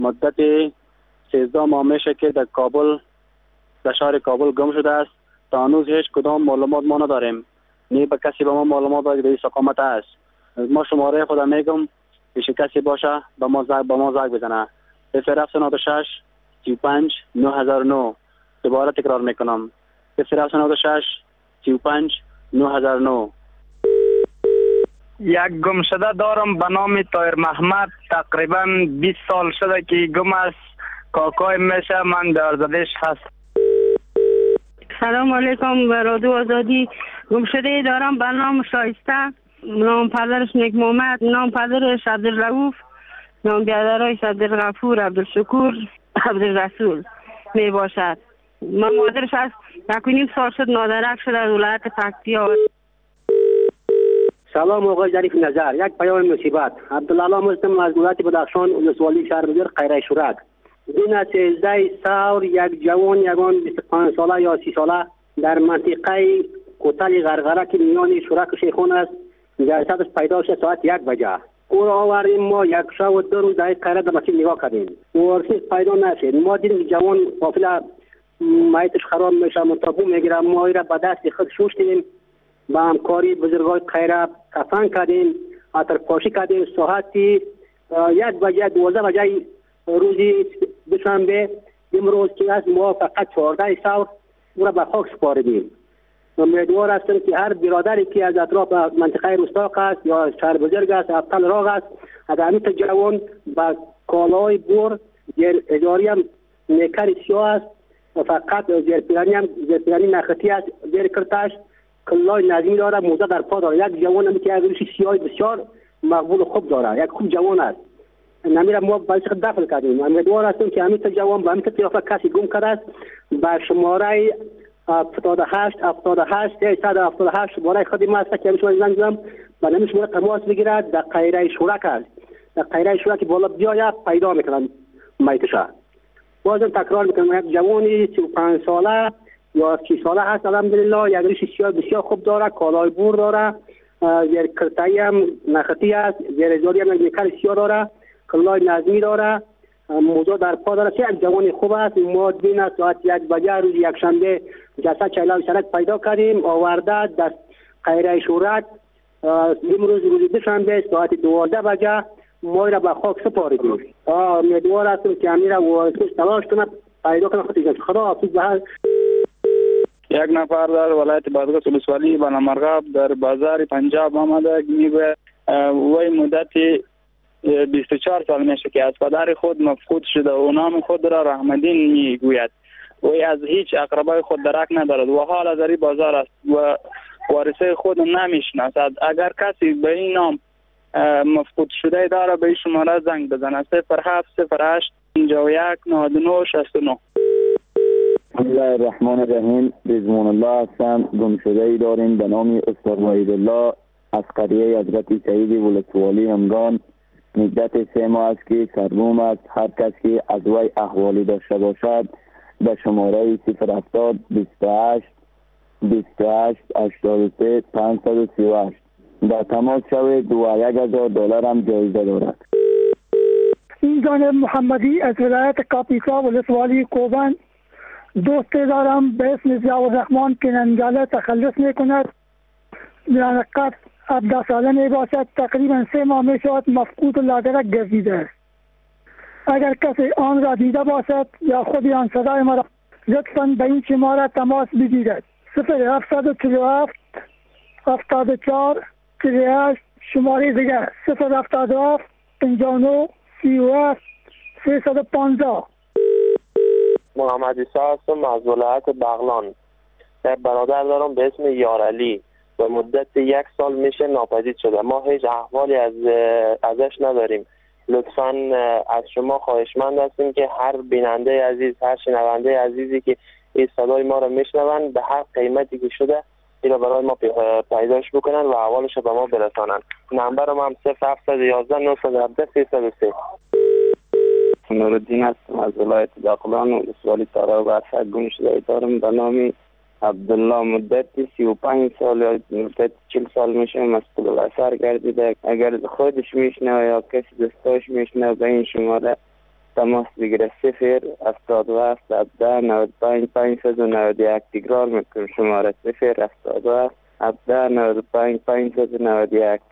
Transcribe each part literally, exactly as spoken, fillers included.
مدت سیزده ماه میشه که در کابل، در شهر کابل گم شده است. تا هنوز هیچ کدام معلومات ما نداریم. نه به کسی به ما معلومات داده به استقامت است. ما شماره خدا میگم که کسی باشه به ما زنگ به ما زنگ بزنه. صفر هفت نه شش سی و پنج نه هزار و نه. دوباره تکرار میکنم. صفر هفت نه شش سی و پنج نه هزار و نه. یک گمشده دارم به نام طاهر محمد. تقریبا بیست سال شده که گم است. کاکای میشه، من درزدش هست. سلام علیکم به رادیو آزادی. گمشده دارم به نام شایسته، نام پدرش نیک محمد، نام پدرش عبدالرؤوف، نام بیادرش عبدالغفور، عبدالشکور، عبدالرسول می باشد. من مادرش هست. یک و نیم سال شد نادرک شده در ولایت پکتیا. سلام آقای ظریف نظر. یک پیام مصیبت. عبدالله مستم از ولایت بدخشان، ولسوالی شهر بزرگ قیره شورک. دین سیزده سور یک جوان یگان بیست و پنج ساله یا سی ساله در منطقه کوتل غرغره که میان شورک شیخون است جسدش پیدا شد ساعت یک بجه. او را آوردیم. ما یک شب و دو روز در قیره در مسجد نگاه کردیم. وارث پیدا نشد. ما دیدیم جوان قافله میتش خراب میشه، متابو میگیره. ما را به دست خود شوشتیم. با همکاری بزرگای قیره کفن کردیم، عطر پاشی کردیم. ساعت یک بجه دوازده بجه روزی دوشنبه امروز که از ما فقط چهارده سور او را به خاک سپاردیم. امیدوار هستم که هر برادری که از اطراف منطقه رستاق است یا شهر بزرگ است، ابطال راغ است، اگر همیت جوان با کالای بور زیر اداری هم نیکر سیاه است، فقط زیر پیرانی هم زیر پیرانی نخطی است، زیر کرتش کلای نظمی داره، موزه در پا داره. یک جوان همی که از سیاه بسیار مقبول خوب داره، یک خوب جوان است. نمیره ما باید دفن کردیم. امیدوار هستم که همیت جوان به همیت قیافه کسی گم کرده است. به شماره هفتاد و هشت هفتاد و هشت سیصد و هفتاد و هشت شماره خودم است که همیشه زنگ زدم و نمی شماره تماس بگیرد. در قیره شورک است. در قیره شورک بالا بیاید پیدا میکنن میتشه. بازم تکرار میکنم یک جوانی سی و پنج ساله یا سی ساله هست الحمدلله. یک ریش سیاه بسیار خوب داره، کالای بور داره، زیر کرتایی هم نخطی است، زیر ازاری هم نیکر سیاه داره، کلای نظمی داره، موضوع در پا داره. چه یک جوان خوب است. ما دین ساعت یک بجه روز یک شنبه جسد چهلا سرک پیدا کردیم، آورده دست قیره شورک. امروز روز دوشنبه ساعت دوازده بجه ما را به خاک سپاریدیم. امیدوار هستم که امیر وارثش تلاش کنه پیدا کنه خودش. خدا حافظ به هر یک نفر در ولایت بادغیس ولسوالی بنامرغاب در بازار پنجاب آمده. میگوید وی مدت بیست و چهار سال میشه که از پدر خود مفقود شده و نام خود را رحمدین میگوید. وی از هیچ اقربای خود درک ندارد و حال در این بازار است و وارثه خود نمیشناسد. اگر کسی به این نام مفقود شده داره به این شماره زنگ بزنه. صفر هفت صفر هشت پنجاه و یک نود و نه شصت و نه. بسم الله الرحمن الرحیم. رضوان الله هستم. گم شده ای داریم به نام استاد وحیدالله از قریه حضرت سعید ولسوالی همگان. مدت سه ماه است که سرگم است. هر کس که از وی احوالی داشته باشد به شماره صفر هفتاد بیست و هشت بیست و هشت هشتاد و سه پانصد و سی و هشت در تماس شوید و یک هزار دلار هم جایزه دارد. این جانب محمدی از ولایت کاپیسا ولسوالی کوبان. دوست دارم به اسم ضیاءالرحمن که ننگاله تخلص میکند. لعنقت هفده ساله می باشد. تقریبا سه ماه می شود مفقود و لادرک گردیده است. اگر کسی آن را دیده باشد یا خودی آن صدای مرا لطفاً به این شماره تماس بگیرد. صفر هفتصد و چهل و هفت هفتاد و چهار چهل و هشت. شماره دیگر صفر هفتاد و هفت پنجاه و نه سی و هفت سیصد و پانزده. محمد عیسی هستم از ولایت بغلان. یک برادر دارم به اسم یارعلی و مدت یک سال میشه ناپدید شده. ما هیچ احوالی از ازش نداریم. لطفاً از شما خواهشمند هستیم که هر بیننده عزیز، هر شنونده عزیزی که این صدای ما را میشنوند به هر قیمتی که شده این را برای ما پیداش بکنن و احوالش به ما برسانن. نمبرم هم صفر هفتصد و یازده نهصد و هفده سیصد و سه. نورالدین هستم از ولایت بغلان و ولسوالی تارا و برفک. گم شده دارم به نام عبدالله. مدت سی و پنج سال یا مدت چل سال میشه مسئول الاثر گردیده. اگر خودش میشنه یا کسی دوستاش میشنه به این شماره تماس بگیره. صفر هفتاد و هفت هفده نود و پنج پنجصد و نود و یک. تکرار میکنم شماره صفر هفتاد و هفت هفده نود و پنج پنجصد و نود و یک.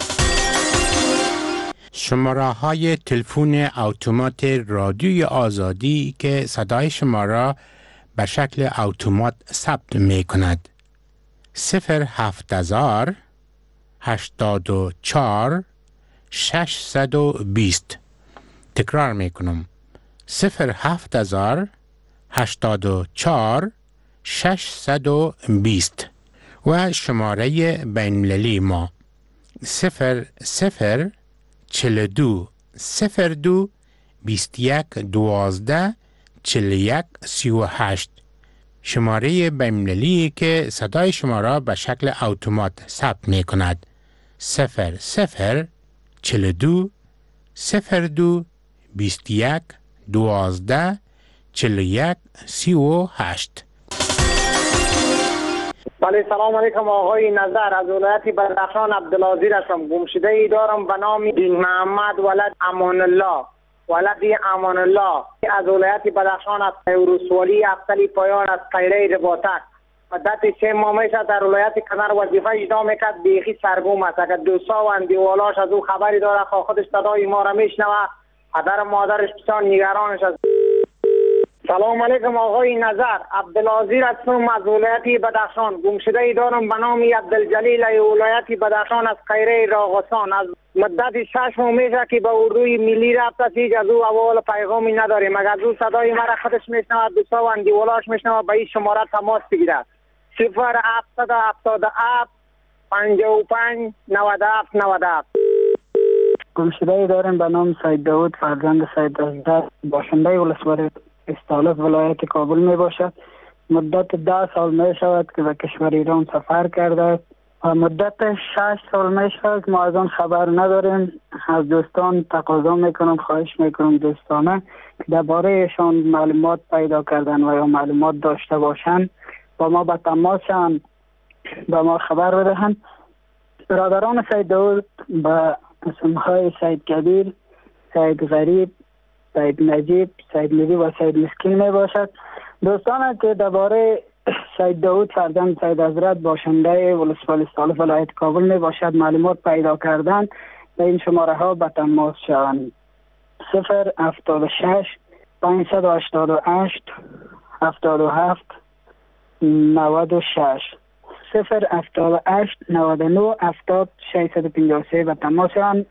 شماره های تلفن اتومات رادیوی آزادی که صدای شما را به شکل اتومات ثبت می کند. صفر هفت هزار هشتاد و چهار ششصد و بیست. تکرار می کنم. صفر هفت هزار هشتاد و چهار ششصد و بیست. و شماره بین‌المللی ما صفر صفر چهل و دو صفر دو بیست و یک دوازده چهل و یک سی و هشت. شماره بین‌المللی که صدای شما را به شکل اتومات ثبت می کند. صفر صفر چهل و دو صفر دو بیست و یک دوازده چهل و یک سی و هشت. بله سلام علیکم آقای نظر، از ولایت بدخشان عبدالعزیز هستم. گمشده ای دارم به نام دین محمد ولد امان الله ولد امان الله از ولایت بدخشان از ولسوالی افتلی پایان از قیره رباطک. مدت سه ماه میشه در ولایت کنر وظیفه اجرا میکرد، بیخی سرگم است. اگر دوستا و اندیوالاش از او خبری داره خودش صدای ما را میشنوه، پدر و مادرش بسیار نگرانش است. سلام علیکم آقای نظر، عبدالعزیز هستم از ولایت بدخشان. گمشده ای دارم به نام عبدالجلیل ولایت بدخشان از قیره راغستان. از مدت شش ماه میشه که به اردوی ملی رفته، هیچ از او اول پیغامی نداریم. اگر از او صدای مرا خودش میشنود، دوستا و اندیوالاش میشنود، به این شماره تماس بگیرد. صفر هفتصد و هفتاد و هفت پنجاه و پنج نود و هفت نود و هفت. گمشده ای دارم به نام سید داود فرزند سید دزده، باشنده ولسوالی استالف ولایت کابل می باشد. مدت ده سال می شود که به کشور ایران سفر کرده است و مدت شش سال می شود ما از آن خبر نداریم. از دوستان تقاضا میکنم، خواهش میکنم دوستانه که درباره ایشان معلومات پیدا کردن و یا معلومات داشته باشند با ما به تماس شوند، با ما خبر بدهند. برادران سید داود به اسمهای سید کبیر، سید غریب، سید نجیب، سید نجیب و سید مسکین می باشد. دوستان که درباره سید داود فرزند سید حضرت باشنده ولسوالی استالف ولایت کابل می باشد معلومات پیدا کردن، به این شماره ها به تماس شوند. صفر هفتاد و شش پانصد و هشتاد و هشت هفتاد و هفت نود و شش. صفر هفتاد و هشت نود و نه هفتاد ششصد و پنجاه و سه به تماس شوند.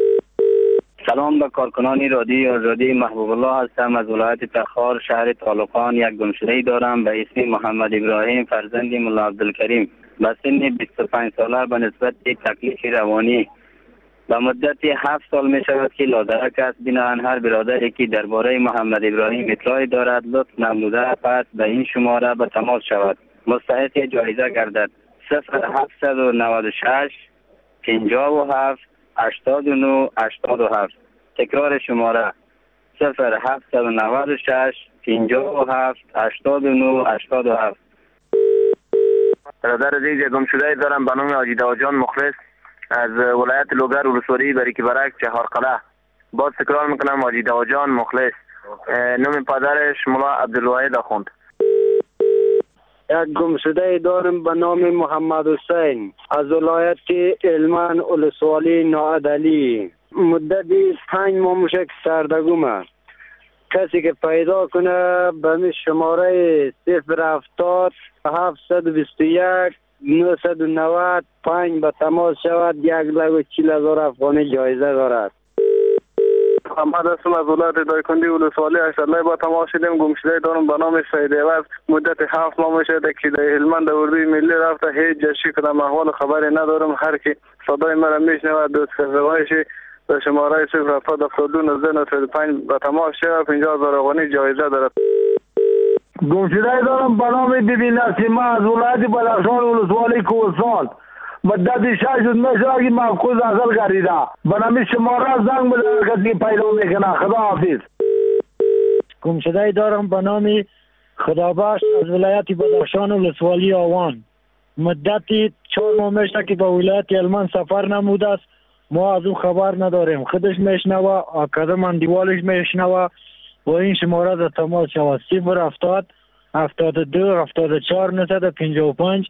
سلام به کارکنان رادیوی آزادی، محبوب الله هستم از ولایت تخار شهر طالقان. یک گمشده‌ای دارم به اسم محمد ابراهیم فرزند ملا عبدالکریم. به سن بیست و پنج ساله به نسبت یک تکلیف روانی به مدت هفت سال می شود که لادرک است. بنابراین هر برادری که درباره محمد ابراهیم اطلاعی دارد لطف نموده پس به این شماره به تماس شود، مستحق جایزه گردد. صفر هفتصد و نود و شش پنجاه و هفت هشتاد و نه هشتاد و هفت. تکرار شماره صفر هفتصد و نود و شش پنجاه و هفت هشتاد و نه هشتاد و هفت. برادر عزیز گمشده دارم به نام حاجی داوجان مخلص از ولایت لوگر ولسوالی بریک برک چهارقله. باز تکرار میکنم حاجی داوجان مخلص. نام پدرش ملا عبدالواحد آخوند. یک گمشده دارم به نام محمد حسین از ولایت هلمند ولسوالی ناعدلی. مدت پنج ماه میشه که سردگمه. کسی که پیدا کنه به می شماره صفر هفتاد هفتصد و بیست و یک نهصد و نود پنج به تماس شود. یک لک و چهل هزار افغانی جایزه دارد. محمد هستم از ولایت دایکندی ولسوالی اشترلای با تماس شدیم. گمشده دارم به نام سید عوض. مدت هفت ماه میشه که در هلمند اردوی ملی رفته، هیچ جشی کدام احوال خبری ندارم. هر کی صدای مرا میشنود دوست خزوایشی به شماره صفر هفتاد هفتاد و دو نوزده نود و پنج به تماس شود. پنجاه هزار افغانی جایزه دارد. گمشده دارم به نام بیبی نسیمه از ولایت بدخشان ولسوالی کوهستان. مدت شش روز میشه که مفقود حاصل گردیده. به نام شماره زنگ بده کسی پیدا میکنه. خدا حافظ. گمشده دارم به نام خدابخش از ولایت بدخشان ولسوالی آوان. مدت چهار ماه میشه که به ولایت هلمند سفر نموده است. ما از او خبر نداریم. خودش میشنوه، کدام اندیوالش میشنوه، با این شماره در تماس شود. صفر هفتاد هفتاد و دو هفتاد و چهار نهصد و پنجاه و پنج.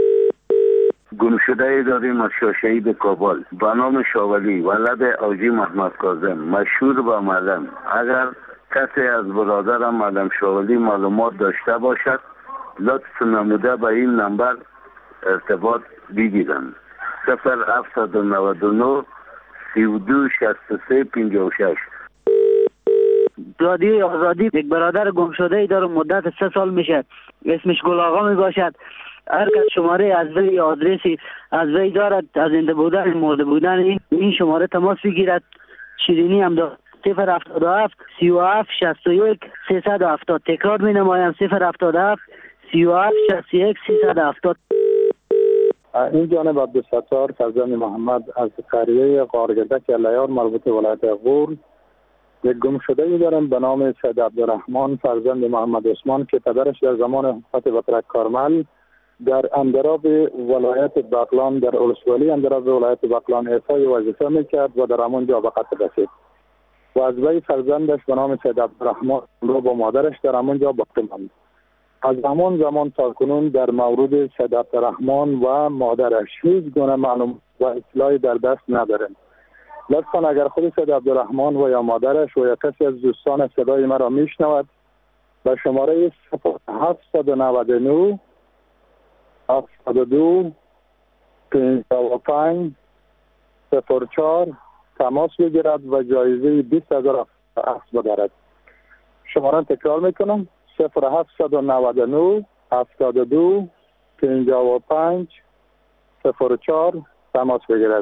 گمشده داریم از شاشه‌ای کابل به نام شاولی ولد اوجی محمد کاظم مشهور با معلم. اگر کسی از برادرم معلم شاولی معلومات داشته باشد لطف نموده به این نمبر ارتباط بگیرند. صفر هفتصد و نود و نه سی و دو شصت و سه پنجاه و شش. رادیوی آزادی یک برادر گم شده ای داره، مدت سه سال میشه، اسمش گل آقا می باشد. هر کس شماره از وی آدرسی از وی دارد، از زنده بودن مرده بودن این, این شماره تماس بگیرد. شیرینی هم دارد. صفر هفتاد و هفت سی و هفت شصت و یک سیصد و هفتاد. تکرار می نمایم. صفر هفتاد و هفت سی و هفت شصت و یک سیصد و هفتاد. این جانب عبدالستار فرزند محمد از قریه قارگردک الیار مربوط ولایت غور. یک گم شده ای دارم به نام سید عبدالرحمن فرزند محمد عثمان که پدرش در زمان حکومت بطرک کارمل در اندراب ولایت بغلان در ولسوالی اندراب ولایت بغلان احصای وظیفه میکرد و در همونجا به قتل رسید و از وی فرزندش به نام سید عبدالرحمن رو با مادرش در همونجا باقی ماند. از همان زمان تا کنون در مورد سید عبدالرحمن و مادرش هیچ گونه معلومات و اطلاعی در دست نداریم. لطفا اگر خود سید عبدالرحمن و یا مادرش و یا کسی از دوستان صدای مرا میشنود به شماره صفر هفتصد و نود و نه هفتاد و دو پنجاه و پنج صفر چهار تماس بگیرد و جایزه بیست هزار افغان بدارد. شماره تکرار میکنم. صفر هفتصد و نود و نه هفتاد و دو پنجاه و پنج صفر چهار تماس بگیرد.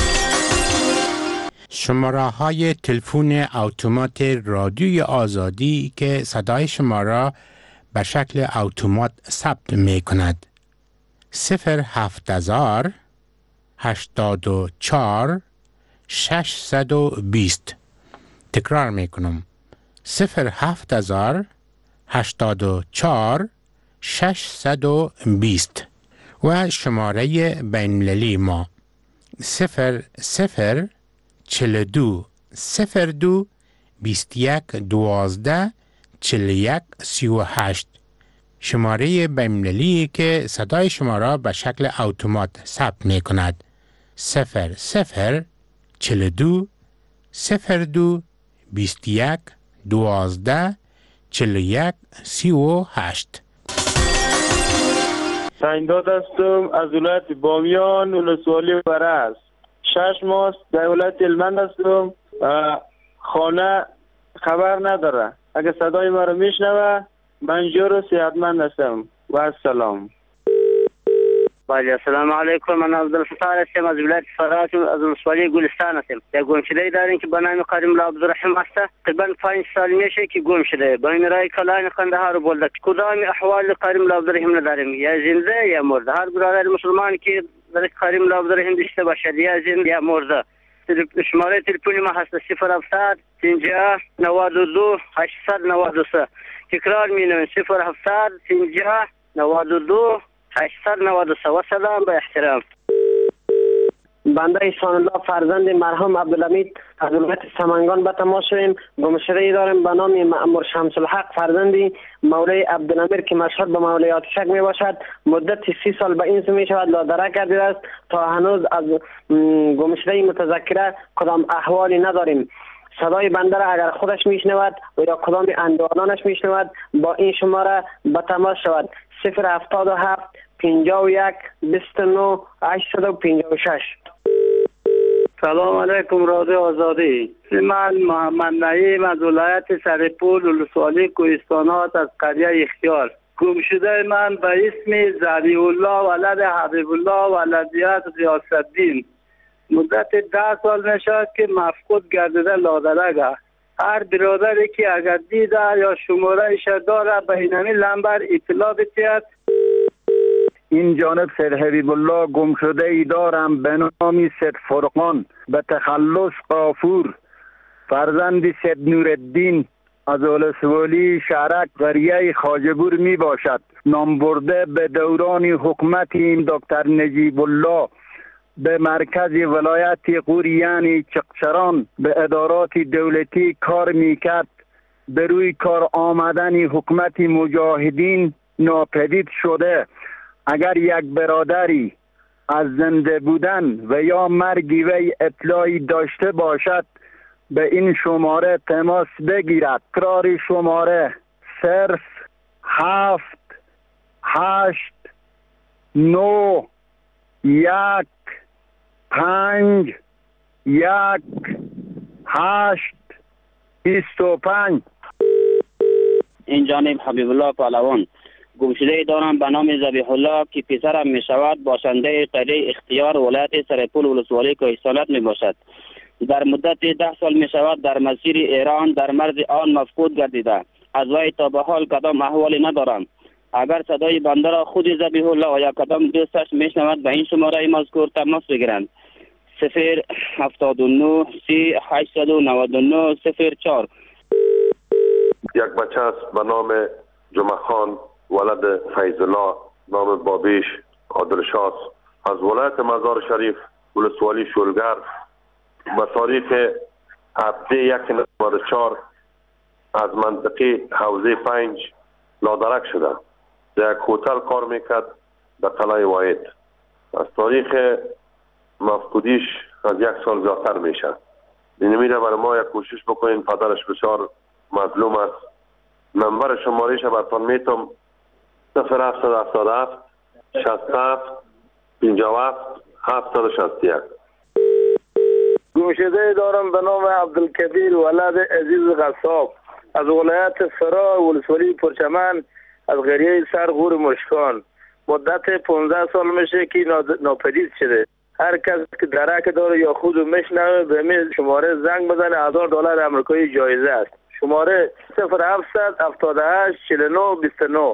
شماره های تلفن اتومات رادیوی آزادی که صدای شما را به شکل اتومات ثبت می کند. صفر هفت هزار هشتاد و چهار ششصد و بیست. تکرار می کنم. صفر هفت هزار هشتاد و چهار ششصد و بیست. و شماره بین‌المللی ما صفر صفر چل دو صفر دو بیست یک دوازده چل یک سی و هشت. شماره بین‌المللی که صدای شما را به شکل اتومات ثبت می کند. صفر صفر چل دو صفر دو بیست یک دوازده چل یک سی و هشت. سعیداد هستم از ولایت بامیان ولسوالی برس. شش ماه در ولایت هلمند هستم. خانه خبر نداره. اگه صدای ما رو میشنوه من جور و صحتمند هستم و السلام. بله السلام علیکم. من عبدالستار هستم از ولایت فرات از ولسوالی گلستان هستم. یک گم شده داریم که به نام کریم الله عبدالرحیم است. تقریبا پنج سال میشه که گم شده. با این رای کلان قندهار و بولدک. کدام احوال کریم الله عبدالرحیم نداریم، یا زنده یا مرده. هر برادر مسلمان که در کریم الله عبدالرحیم داشته باشد یا زنده یا مرده. شماره تلفنی ما هست صفر هفتاد پنجاه نود و دو هشتصد و نود و سه. تکرار مینویم صفر هفتاد پنجاه نود و دو هشتصد و نود و سه. و سلام به احترام. بنده احسان الله فرزند مرحوم عبدالحمید از ولایت سمنگان به تماس شدیم. گمشده ای داریم به نام مأمور شمس الحق فرزندی مولای عبدالامیر که مشهور به مولای آتشک می باشد. مدت سی سال به این سو می شود لادره کرده است. تا هنوز از گمشده متذکره کدام احوالی نداریم. صدای بنده را اگر خودش میشنود و یا کدام اندوانانش میشنود با این شماره به تماس شود. صفر هفتاد و هفت پنجاه و یک بیست و نه هشتصد و پنجاه و شش. سلام علیکم رادیو آزادی. من محمد نعیم از ولایت سرپول ولسوالی کوهستانات از قریه اختیار. گم شده من به اسم زبی الله ولد حبیب الله ولدیت غیاث الدین. مدت ده سال نشد که مفقود گردیده لادرگه. هر برادری که اگر دیده یا شماره ایش داره به اینمی لمبر اطلاع بتید. این جانب سید حبیب الله گم شده ای دارم به نام سید فرقان به تخلص قافور فرزند سید نورالدین از ولسوالی شهرک قریه خواجه‌بور می باشد. نام برده به دوران حکومت این دکتر نجیب الله به مرکز ولایت غور یعنی چقچران به ادارات دولتی کار میکرد به روی کار آمدن حکومت مجاهدین ناپدید شده. اگر یک برادری از زنده بودن و یا مرگ وی اطلاعی داشته باشد به این شماره تماس بگیرد. تکرار شماره صرف هفت هشت نو یک پنج یک هشت بیست و پنج. این جانب حبیب الله پهلوان. گمشده دارم به نام ذبیح الله که پسرم می شود باشنده قریه اختیار ولایت سرپول ولسوالی کوهستانات می باشد. در مدت ده سال می شود در مسیر ایران در مرز آن مفقود گردیده. از وی تا به حال کدام احوالی ندارم. اگر صدای بنده را خود ذبیح الله و یا کدام دوستش می شنود به این شماره مذکور تماس بگیرند. صفر هفتاد و نه سی هشتصد و نود و نه صفر چهار. یک بچه است به نام جمعه خان ولد فیض الله نام بابیش عادلشاس از ولایت مزار شریف ولسوالی شولگر به تاریخ هفته یک نود و چهار از منطقه حوزه پنج نادرک شده. در یک هتل کار میکرد در قلعه واحد. از تاریخ مفقودیش از یک سال زیادتر میشه. این میره برای ما یک کوشش بکنین. پدرش بسیار مظلوم است. نمبر شمارهش براتون میتم صفر هفت هفتاد و هفت شصت و هفت پنجاه و هفت هفتصد و شصت و یک. گمشده دارم به نام عبدالکبیر ولد عزیز غصاب از ولایت فرا ولسوالی پرچمن از قریه سرغور مشکان. مدت پانزده سال میشه که ناپدید شده. هر کس که درک داره یا خود میشنوه به می شماره زنگ بزنه. هزار دلار امریکایی جایزه است. شماره صفر هفتصد هفتاد و هشت چهل و نه بیست و نه.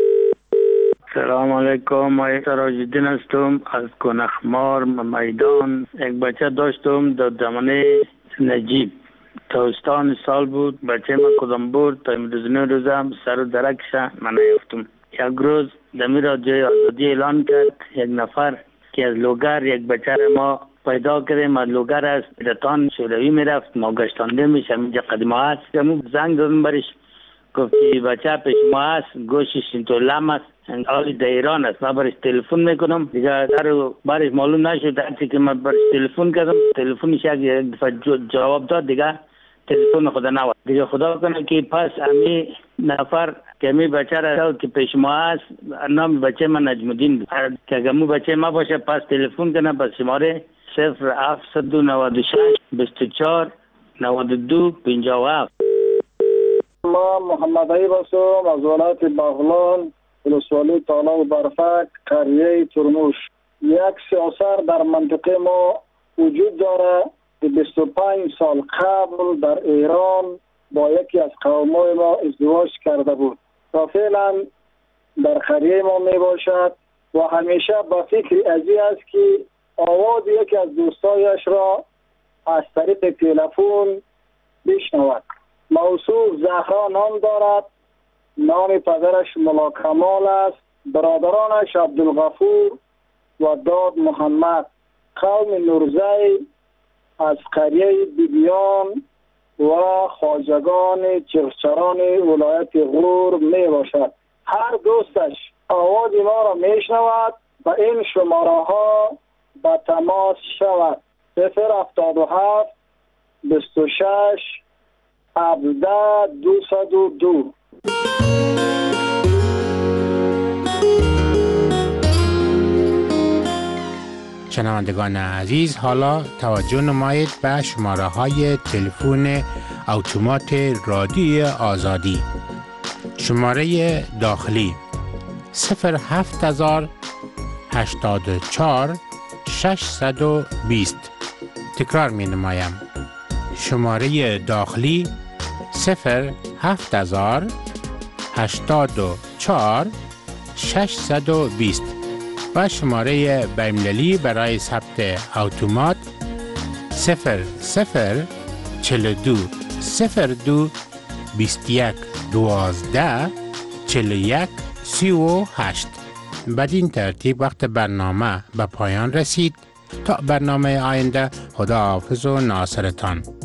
سلام علیکم. من سراج‌الدین هستم از کنخمار میدان. یک بچه داشتم در زمانه نجیب. تابستان سال بود. بچه من کدام بود تا امروز نه روزم سر درکش من نیافتم. یک روز دمی رادیوی آزادی اعلان کرد یک نفر که از لوگر یک بچه ما پیدا کردیم. از لوگر است رتان شوروی میرفت ما گشتانده میشم اینجا قدیمه هست. زنگ دادم برش گفتی بچه پیش ما هست گوشش اینطور لم است حالی در ایران است. من برش تلفن میکنم دیگه در برش معلوم نشد. هرچی که من برش تلفن کردم تلفنش یک دفعه جواب داد دیگه تلفن خدا نواد. دیگه خدا کنه که پس امی نفر که امی بچه را که پیش ما هست نام بچه من نجم الدین بود که اگه مو بچه ما باشه پس تلفن کنه پس شماره صفر هفتصد و نود و شش بیست و چهار نود و دو پنجاه و هفت. ما محمد عیب هستم از ولایت بغلان ولسوالی تالاب برفک قریه ترموش. یک سیاست در منطقه ما وجود داره که بیست و پنج سال قبل در ایران با یکی از قومای ما ازدواج کرده بود. تا فعلا در قریه ما می باشد و همیشه با فکر ازی است که آواز یکی از دوستایش را از طریق تلفن بشنود. موصوف زهرا نام دارد. نام پدرش ملا کمال است. برادرانش عبدالغفور و داد محمد. قوم نورزی از قریه بیبیان و خواجگان چرچران ولایت غور می باشد. هر دوستش آواز ما را می شنود و این شماره ها به تماس شود. صفر هفتاد و هفت بیست و شش هفده دویست و دو. شنوندگان عزیز حالا توجه نمایید به شماره های تلفن اتومات رادیوی آزادی. شماره داخلی صفر هفت هزار هشتاد و چهار ششصد و بیست. تکرار می نمایم. شماره داخلی صفر هفت هزار هشتاد و چهار ششصد و بیست و شماره بین‌المللی برای ثبت اتومات صفر صفر چهل و دو صفر دو بیست و یک دوازده چهل و یک سی و هشت. بدین ترتیب وقت برنامه به پایان رسید. تا برنامه آینده خداحافظ و ناصرتان.